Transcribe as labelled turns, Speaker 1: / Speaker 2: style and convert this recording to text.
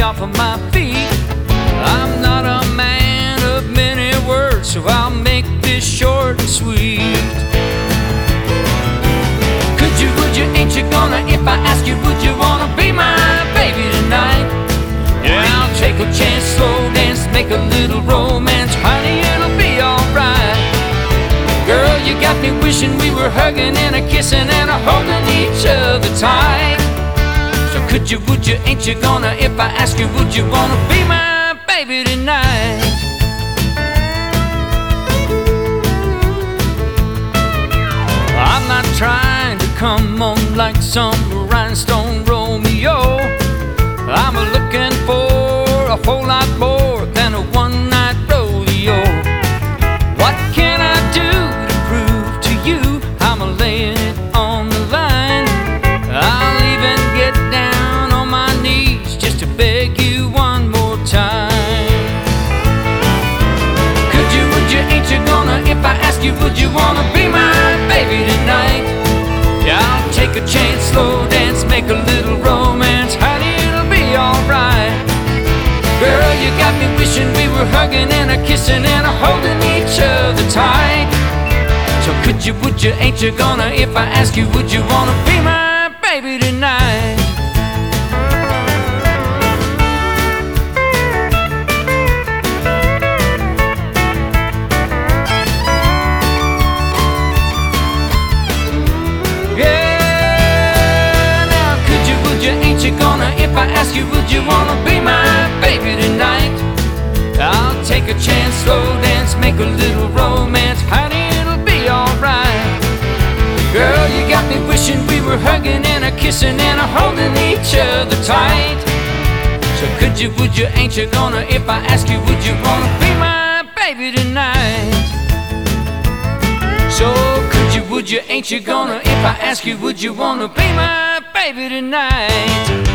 Speaker 1: off of my feet. I'm not a man of many words, so I'll make this short and sweet. Could you, would you, ain't you gonna? If I ask you, would you wanna be my baby tonight? Yeah, I'll take a chance, slow dance, make a little romance. Honey, it'll be alright. Girl, you got me wishing we were hugging and a kissing and a holding each other tight. So could you, would you, ain't you gonna? If I ask you, would you wanna be my baby tonight? I'm not trying to come on like some rhinestone Romeo. I'm looking for a whole lot more than a one-night rodeo. What can I do to prove to you I'm laying it on the line? I'll even get down on my knees just to beg you one more time. Could you, would you, ain't you gonna? If I ask you, would you wanna be my baby tonight? Yeah, I'll take a chance, slow dance, make a little romance. Honey, it'll be alright. Girl, you got me wishing we were hugging and a kissing and a holding each other tight. So could you, would you, ain't you gonna? If I ask you, would you wanna be my baby tonight? Ain't you gonna? If I ask you, would you wanna be my baby tonight? I'll take a chance, slow dance, make a little romance. Honey, it'll be alright. Girl, you got me wishing we were hugging and a kissing and a holding each other tight. So could you, would you, ain't you gonna? If I ask you, would you wanna be my baby tonight? So could you, would you, ain't you gonna? If I ask you, would you wanna be my baby tonight?